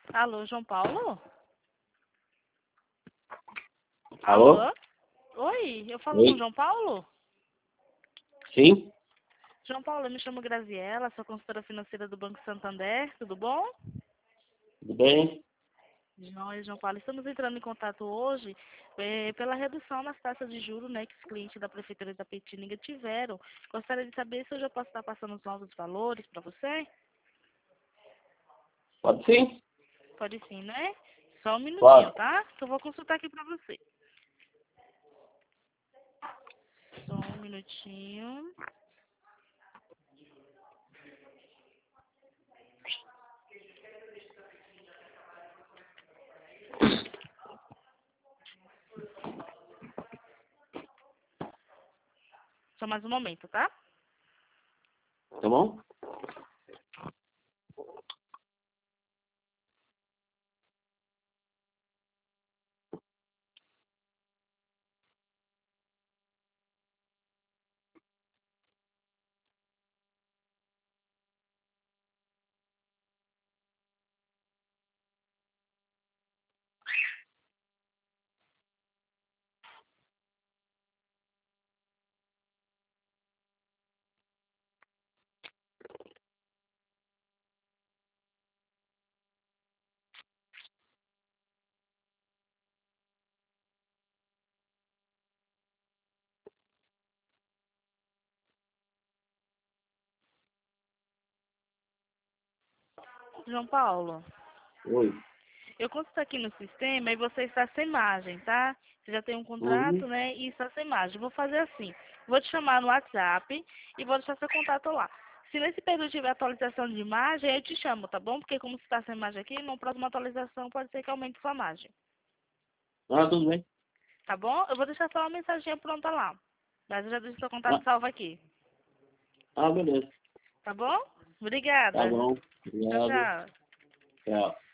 Alô, João Paulo? Alô? Alô? Oi, eu falo com o Oi? João Paulo? Sim? João Paulo, eu me chamo Graziela, sou consultora financeira do Banco Santander, tudo bom? Tudo bem? João Paulo, estamos entrando em contato hoje pela redução nas taxas de juros, né, que os clientes da Prefeitura da Petininga tiveram. Gostaria de saber se eu já posso estar passando os novos valores para você? Pode sim? Pode sim, né? Só um minutinho, Claro. tá? Que eu vou consultar aqui para você. Só um minutinho. Só mais um momento, tá? Tá bom? João Paulo. Oi. Eu consto aqui no sistema e você está sem margem, tá? Você já tem um contrato, Uhum. né? E está sem margem. Vou fazer assim. Vou te chamar no WhatsApp e vou deixar seu contato lá. Se nesse período tiver atualização de imagem, eu te chamo, tá bom? Porque como você está sem imagem aqui, na próxima atualização pode ser que aumente sua margem. Ah, tudo bem. Tá bom? Eu vou deixar só uma mensagem pronta lá. Mas eu já deixo seu contato Ah, salvo aqui. beleza. Tá bom? Tá Obrigada. bom. Tchau, Obrigado. tchau. Tchau.